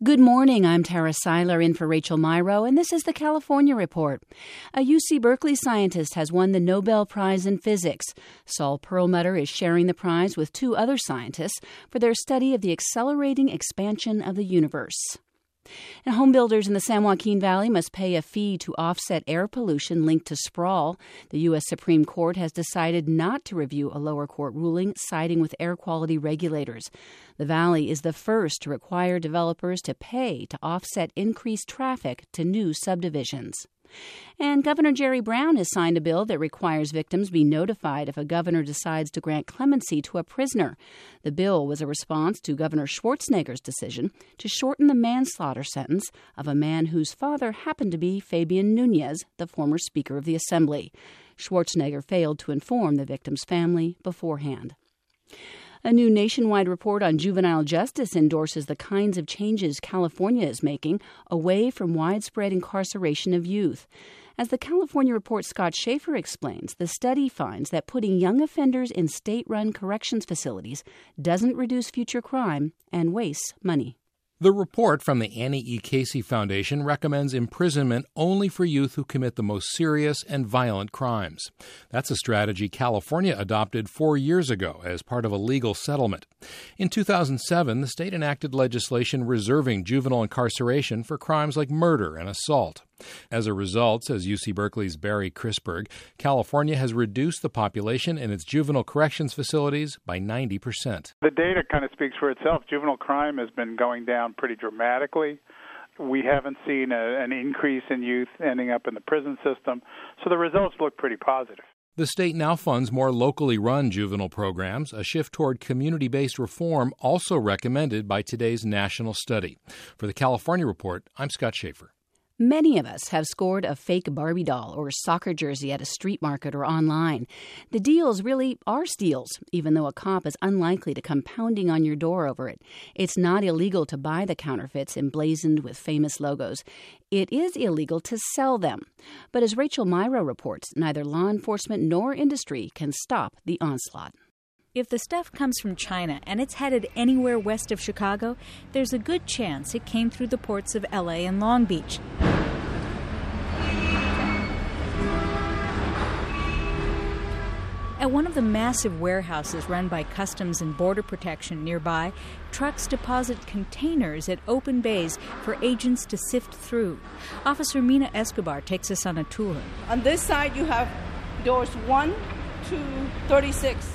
Good morning, I'm Tara Seiler in for Rachel Myrow, and this is the California Report. A UC Berkeley scientist has won the Nobel Prize in Physics. Saul Perlmutter is sharing the prize with two other scientists for their study of the accelerating expansion of the universe. And home builders in the San Joaquin Valley must pay a fee to offset air pollution linked to sprawl. The U.S. Supreme Court has decided not to review a lower court ruling, siding with air quality regulators. The Valley is the first to require developers to pay to offset increased traffic to new subdivisions. And Governor Jerry Brown has signed a bill that requires victims be notified if a governor decides to grant clemency to a prisoner. The bill was a response to Governor Schwarzenegger's decision to shorten the manslaughter sentence of a man whose father happened to be Fabian Nunez, the former Speaker of the Assembly. Schwarzenegger failed to inform the victim's family beforehand. A new nationwide report on juvenile justice endorses the kinds of changes California is making away from widespread incarceration of youth. As the California Report's Scott Schaefer explains, the study finds that putting young offenders in state-run corrections facilities doesn't reduce future crime and wastes money. The report from the Annie E. Casey Foundation recommends imprisonment only for youth who commit the most serious and violent crimes. That's a strategy California adopted 4 years ago as part of a legal settlement. In 2007, the state enacted legislation reserving juvenile incarceration for crimes like murder and assault. As a result, says UC Berkeley's Barry Crisberg, California has reduced the population in its juvenile corrections facilities by 90%. The data kind of speaks for itself. Juvenile crime has been going down pretty dramatically. We haven't seen an increase in youth ending up in the prison system, so the results look pretty positive. The state now funds more locally run juvenile programs, a shift toward community-based reform also recommended by today's national study. For the California Report, I'm Scott Schaefer. Many of us have scored a fake Barbie doll or soccer jersey at a street market or online. The deals really are steals, even though a cop is unlikely to come pounding on your door over it. It's not illegal to buy the counterfeits emblazoned with famous logos. It is illegal to sell them. But as Rachel Myrow reports, neither law enforcement nor industry can stop the onslaught. If the stuff comes from China and it's headed anywhere west of Chicago, there's a good chance it came through the ports of L.A. and Long Beach. At one of the massive warehouses run by Customs and Border Protection nearby, trucks deposit containers at open bays for agents to sift through. Officer Mina Escobar takes us on a tour. On this side, you have doors 1 to 36.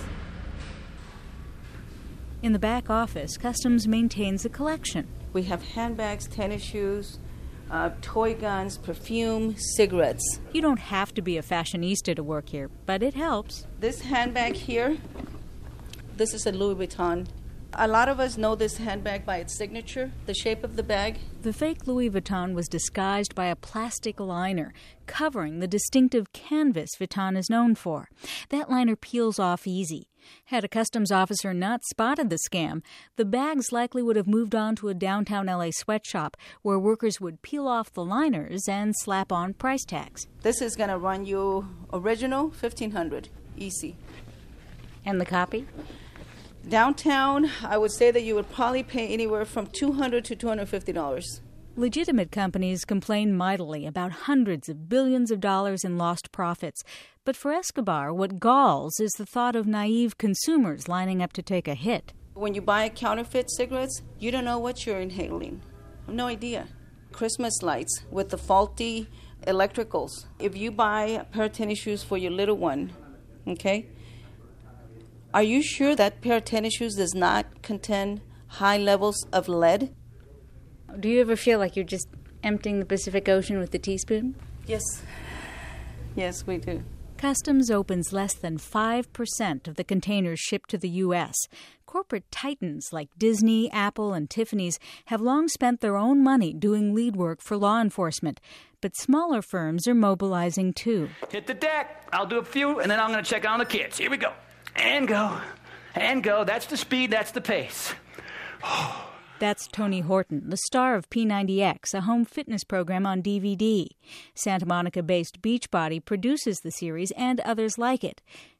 In the back office, Customs maintains a collection. We have handbags, tennis shoes, toy guns, perfume, cigarettes. You don't have to be a fashionista to work here, but it helps. This handbag here, this is a Louis Vuitton. A lot of us know this handbag by its signature, the shape of the bag. The fake Louis Vuitton was disguised by a plastic liner covering the distinctive canvas Vuitton is known for. That liner peels off easy. Had a customs officer not spotted the scam, the bags likely would have moved on to a downtown LA sweatshop where workers would peel off the liners and slap on price tags. This is going to run you original $1,500, easy. And the copy? Downtown, I would say that you would probably pay anywhere from $200 to $250. Legitimate companies complain mightily about hundreds of billions of dollars in lost profits. But for Escobar, what galls is the thought of naive consumers lining up to take a hit. When you buy counterfeit cigarettes, you don't know what you're inhaling. I have no idea. Christmas lights with the faulty electricals. If you buy a pair of tennis shoes for your little one, okay, are you sure that pair of tennis shoes does not contain high levels of lead? Do you ever feel like you're just emptying the Pacific Ocean with a teaspoon? Yes. Yes, we do. Customs opens less than 5% of the containers shipped to the U.S. Corporate titans like Disney, Apple, and Tiffany's have long spent their own money doing lead work for law enforcement. But smaller firms are mobilizing too. Hit the deck. I'll do a few, and then I'm going to check on the kids. Here we go. And go. And go. That's the speed. That's the pace. That's Tony Horton, the star of P90X, a home fitness program on DVD. Santa Monica-based Beachbody produces the series and others like it.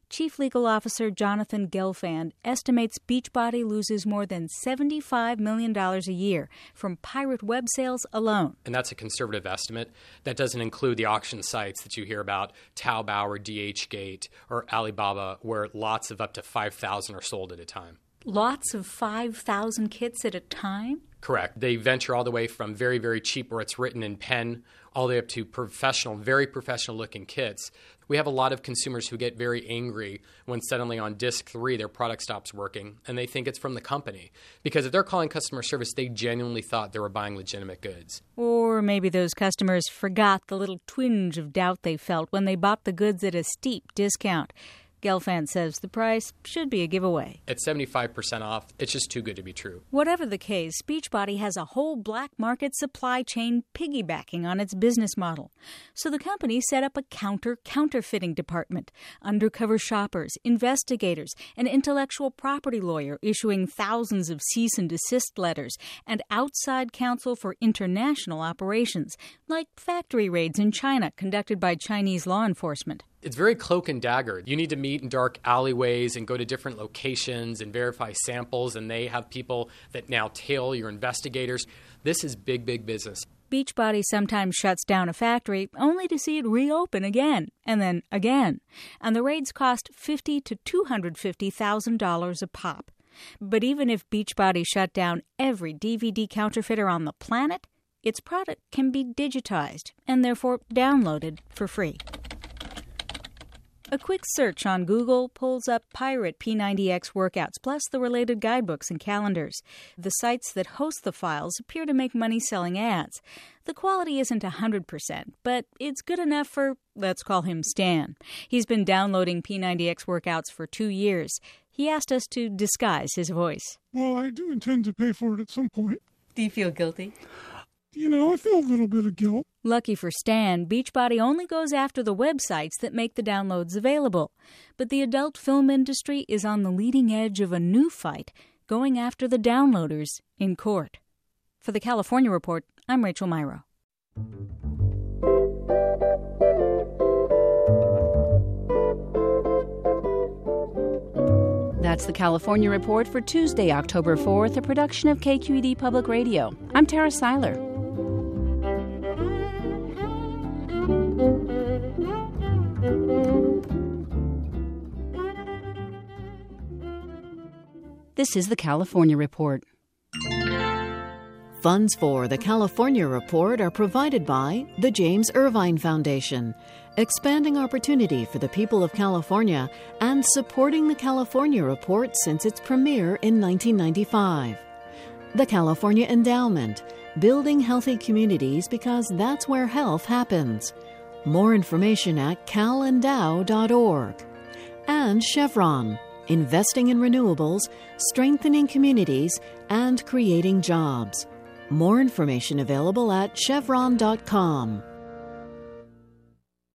Chief Legal Officer Jonathan Gelfand estimates Beachbody loses more than $75 million a year from pirate web sales alone. And that's a conservative estimate. That doesn't include the auction sites that you hear about, Taobao or DHgate or Alibaba, where lots of up to 5,000 are sold at a time. Lots of 5,000 kits at a time? Correct. They venture all the way from very, very cheap where it's written in pen all the way up to professional, very professional-looking kits. We have a lot of consumers who get very angry when suddenly on disc 3 their product stops working, and they think it's from the company. Because if they're calling customer service, they genuinely thought they were buying legitimate goods. Or maybe those customers forgot the little twinge of doubt they felt when they bought the goods at a steep discount. Gelfand says the price should be a giveaway. At 75% off, it's just too good to be true. Whatever the case, Beachbody has a whole black market supply chain piggybacking on its business model. So the company set up a counterfeiting department, undercover shoppers, investigators, an intellectual property lawyer issuing thousands of cease and desist letters, and outside counsel for international operations, like factory raids in China conducted by Chinese law enforcement. It's very cloak and dagger. You need to meet in dark alleyways and go to different locations and verify samples, and they have people that now tail your investigators. This is big, big business. Beachbody sometimes shuts down a factory only to see it reopen again, and then again. And the raids cost $50,000 to $250,000 a pop. But even if Beachbody shut down every DVD counterfeiter on the planet, its product can be digitized and therefore downloaded for free. A quick search on Google pulls up pirate P90X workouts, plus the related guidebooks and calendars. The sites that host the files appear to make money selling ads. The quality isn't 100%, but it's good enough for, let's call him Stan. He's been downloading P90X workouts for 2 years. He asked us to disguise his voice. Well, I do intend to pay for it at some point. Do you feel guilty? I feel a little bit of guilt. Lucky for Stan, Beachbody only goes after the websites that make the downloads available. But the adult film industry is on the leading edge of a new fight, going after the downloaders in court. For the California Report, I'm Rachel Myrow. That's the California Report for Tuesday, October 4th, a production of KQED Public Radio. I'm Tara Seiler. This is the California Report. Funds for the California Report are provided by the James Irvine Foundation, expanding opportunity for the people of California and supporting the California Report since its premiere in 1995. The California Endowment, building healthy communities because that's where health happens. More information at calendow.org. And Chevron, investing in renewables, strengthening communities, and creating jobs. More information available at chevron.com.